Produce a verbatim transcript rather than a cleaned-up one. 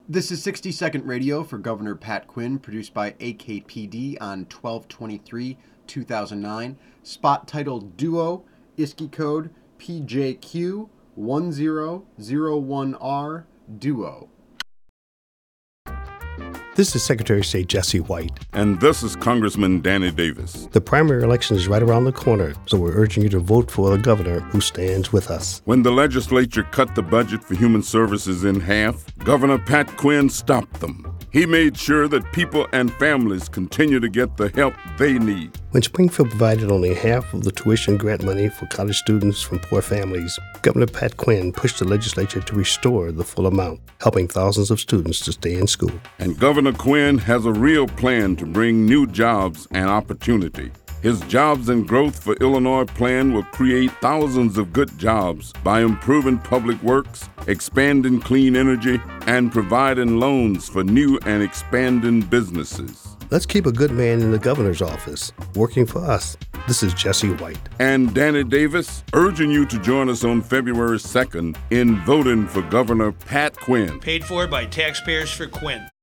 This is sixty second Radio for Governor Pat Quinn, produced by A K P D on twelve twenty-three two thousand nine. Spot titled Duo, I S C I code P J Q one zero zero one R, Duo. This is Secretary of State Jesse White. And this is Congressman Danny Davis. The primary election is right around the corner, so we're urging you to vote for a governor who stands with us. When the legislature cut the budget for human services in half, Governor Pat Quinn stopped them. He made sure that people and families continue to get the help they need. When Springfield provided only half of the tuition grant money for college students from poor families, Governor Pat Quinn pushed the legislature to restore the full amount, helping thousands of students to stay in school. And Governor Quinn has a real plan to bring new jobs and opportunity. His Jobs and Growth for Illinois plan will create thousands of good jobs by improving public works, expanding clean energy, and providing loans for new and expanding businesses. Let's keep a good man in the governor's office, working for us. This is Jesse White. And Danny Davis, urging you to join us on February second in voting for Governor Pat Quinn. Paid for by taxpayers for Quinn.